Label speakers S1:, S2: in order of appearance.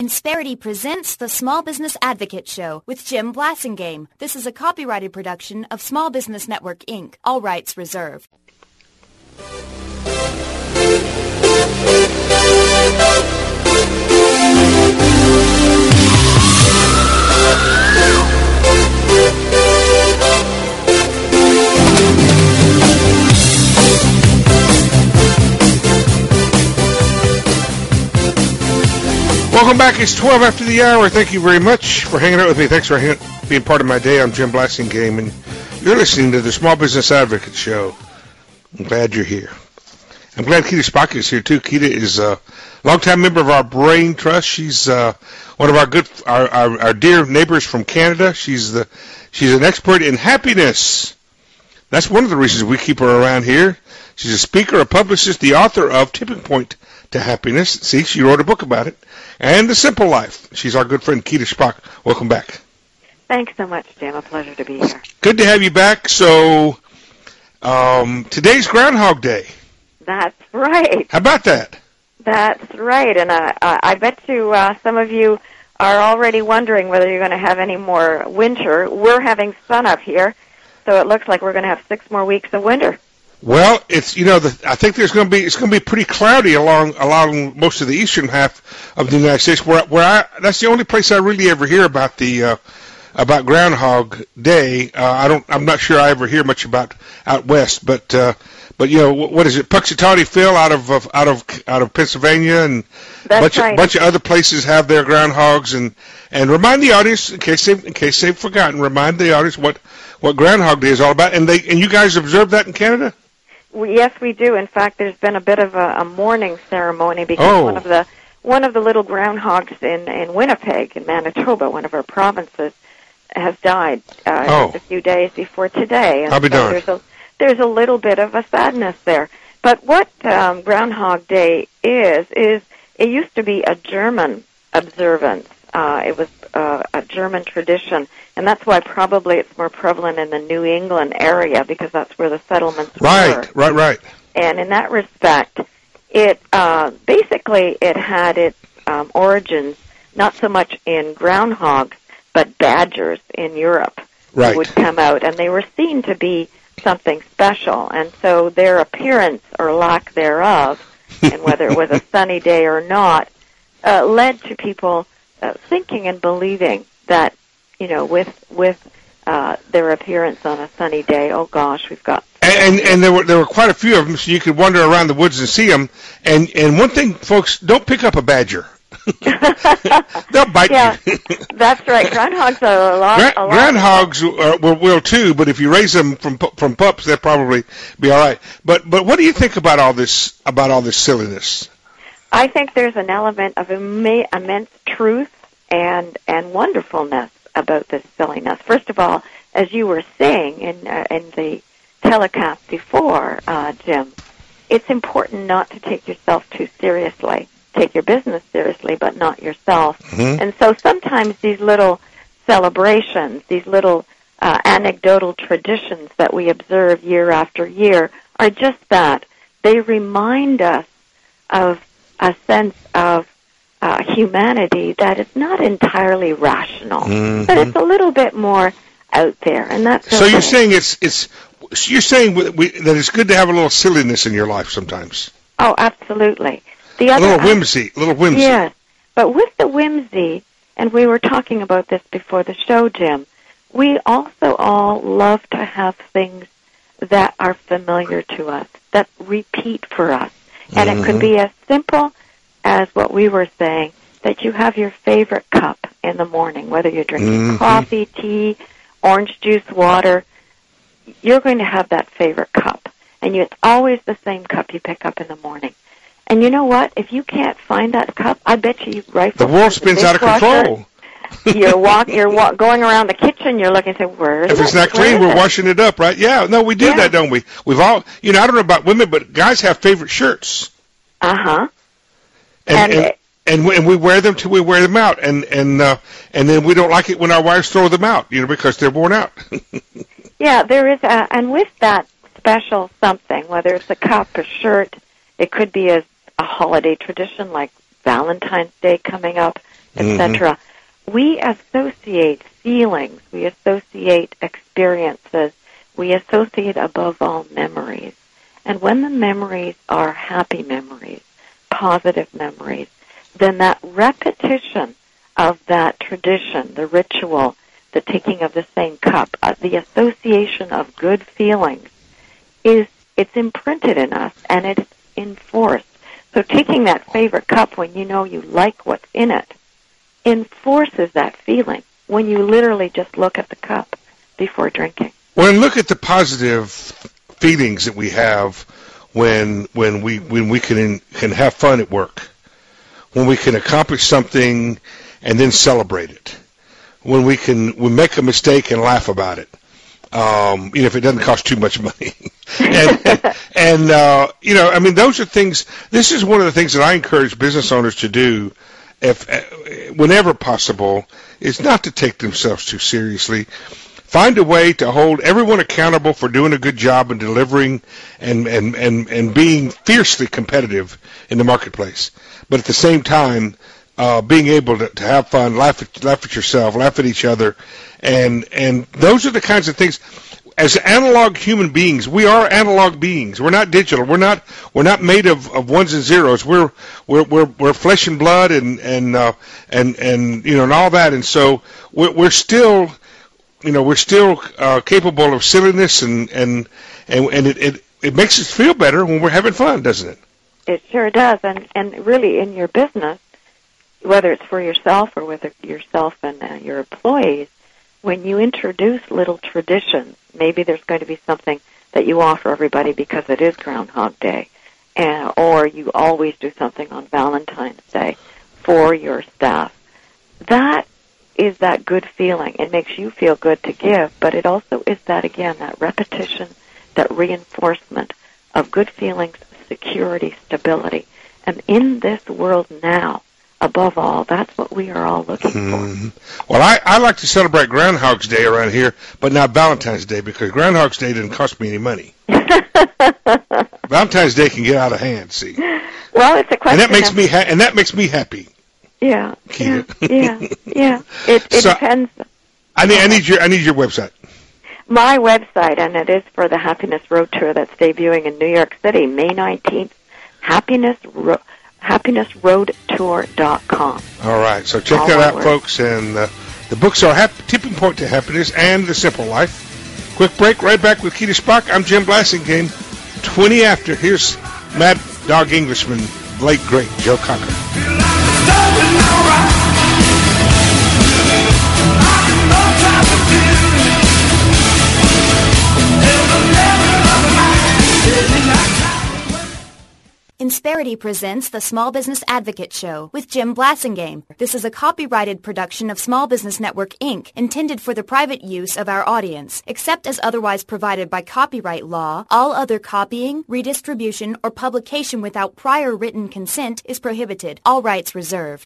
S1: Insperity presents the Small Business Advocate Show with Jim Blasingame. This is a copyrighted production of Small Business Network, Inc. All rights reserved.
S2: Welcome back. It's 12 after the hour. Thank you very much for hanging out with me. Thanks for being part of my day. I'm Jim Blasingame, and you're listening to the Small Business Advocate Show. I'm glad you're here. I'm glad Keita Spock is here, too. Keita is a longtime member of our Brain Trust. She's one of our dear neighbors from Canada. She's an expert in happiness. That's one of the reasons we keep her around here. She's a speaker, a publicist, the author of Tipping Point to Happiness. See, she wrote a book about it. And The Simple Life. She's our good friend, Keita Spock. Welcome back.
S3: Thanks so much, Jim. A pleasure to be here.
S2: Good to have you back. So, today's Groundhog Day.
S3: That's right.
S2: How about that?
S3: That's right. And I bet you some of you are already wondering whether you're going to have any more winter. We're having sun up here, so it looks like we're going to have 6 more weeks of winter.
S2: Well, it's I think it's going to be pretty cloudy along most of the eastern half of the United States. That's the only place I really ever hear about about Groundhog Day. I'm not sure I ever hear much about out west, but what is it? Puxatawny Phil out of Pennsylvania, and bunch of other places have their groundhogs. And remind the audience, in case they've forgotten, remind the audience what Groundhog Day is all about. And you guys observe that in Canada?
S3: Yes, we do. In fact, there's been a bit of a mourning ceremony because one of the little groundhogs in Winnipeg, in Manitoba, one of our provinces, has died just a few days before today. And
S2: I'll be darned.
S3: There's a little bit of a sadness there. But what Groundhog Day is it used to be a German observance. It was a German tradition, and that's why probably it's more prevalent in the New England area because that's where the settlements were. Right. And in that respect, it basically it had its origins not so much in groundhogs, but badgers in Europe who would come out, and they were seen to be something special, and so their appearance or lack thereof, and whether it was a sunny day or not, led to people thinking and believing that, with their appearance on a sunny day, oh gosh, we've got...
S2: And there were quite a few of them, so you could wander around the woods and see them. And one thing, folks, don't pick up a badger. They'll bite you.
S3: That's right. Groundhogs are a lot.
S2: Groundhogs will too, but if you raise them from pups, they'll probably be all right. But what do you think about all this silliness?
S3: I think there's an element of immense truth and wonderfulness about this silliness. First of all, as you were saying in the telecast before, Jim, it's important not to take yourself too seriously. Take your business seriously, but not yourself. Mm-hmm. And so sometimes these little celebrations, these little anecdotal traditions that we observe year after year are just that. They remind us of a sense of humanity that is not entirely rational, but it's a little bit more out there. And that's
S2: so you're saying you're saying that it's good to have a little silliness in your life sometimes.
S3: Oh, absolutely.
S2: A little whimsy.
S3: Yes, but with the whimsy, and we were talking about this before the show, Jim, we also all love to have things that are familiar to us, that repeat for us. And it could be as simple as what we were saying, that you have your favorite cup in the morning, whether you're drinking coffee, tea, orange juice, water, you're going to have that favorite cup. And it's always the same cup you pick up in the morning. And you know what? If you can't find that cup, I bet you rifle.
S2: The world spins out of control.
S3: You're going around the kitchen. You're looking to say, "Where is it?"
S2: If it's not clean, we're washing it up, right? Yeah. No, we do that, don't we? We've all, I don't know about women, but guys have favorite shirts. And we wear them till we wear them out, and then we don't like it when our wives throw them out, because they're worn out.
S3: Yeah, there is, and with that special something, whether it's a cup, a shirt, it could be a holiday tradition like Valentine's Day coming up. etc. We associate feelings, we associate experiences, we associate above all memories. And when the memories are happy memories, positive memories, then that repetition of that tradition, the ritual, the taking of the same cup, the association of good feelings, it's imprinted in us and it's enforced. So taking that favorite cup when you know you like what's in it enforces that feeling when you literally just look at the cup before drinking.
S2: Well, and look at the positive feelings that we have when we can have fun at work, when we can accomplish something and then celebrate it, when we make a mistake and laugh about it, if it doesn't cost too much money. and I mean, those are things. This is one of the things that I encourage business owners to do, whenever possible, is not to take themselves too seriously. Find a way to hold everyone accountable for doing a good job and delivering and being fiercely competitive in the marketplace. But at the same time, being able to have fun, laugh at yourself, laugh at each other, and those are the kinds of things. As analog human beings, we are analog beings. We're not digital. We're not made of ones and zeros. We're flesh and blood and all that. And so we're still capable of silliness and it makes us feel better when we're having fun, doesn't it?
S3: It sure does. And really in your business, whether it's for yourself or with yourself and your employees, when you introduce little traditions, maybe there's going to be something that you offer everybody because it is Groundhog Day, or you always do something on Valentine's Day for your staff. That is that good feeling. It makes you feel good to give, but it also is that repetition, that reinforcement of good feelings, security, stability. And in this world now, above all, that's what we are all looking for.
S2: Well, I like to celebrate Groundhog's Day around here, but not Valentine's Day, because Groundhog's Day didn't cost me any money. Valentine's Day can get out of hand, see.
S3: Well, it's a question.
S2: And that makes me happy.
S3: Yeah. It depends.
S2: I need your website.
S3: My website, and it is for the Happiness Road Tour that's debuting in New York City, May 19th, happinessroadtour.com.
S2: All right, so check that out, folks. And the books are Tipping Point to Happiness and The Simple Life. Quick break, right back with Keita Spock. I'm Jim Blasingame. 20 after. Here's Mad Dog Englishman, late great Joe Cocker.
S1: Insperity presents the Small Business Advocate Show with Jim Blasingame. This is a copyrighted production of Small Business Network, Inc., intended for the private use of our audience. Except as otherwise provided by copyright law, all other copying, redistribution, or publication without prior written consent is prohibited. All rights reserved.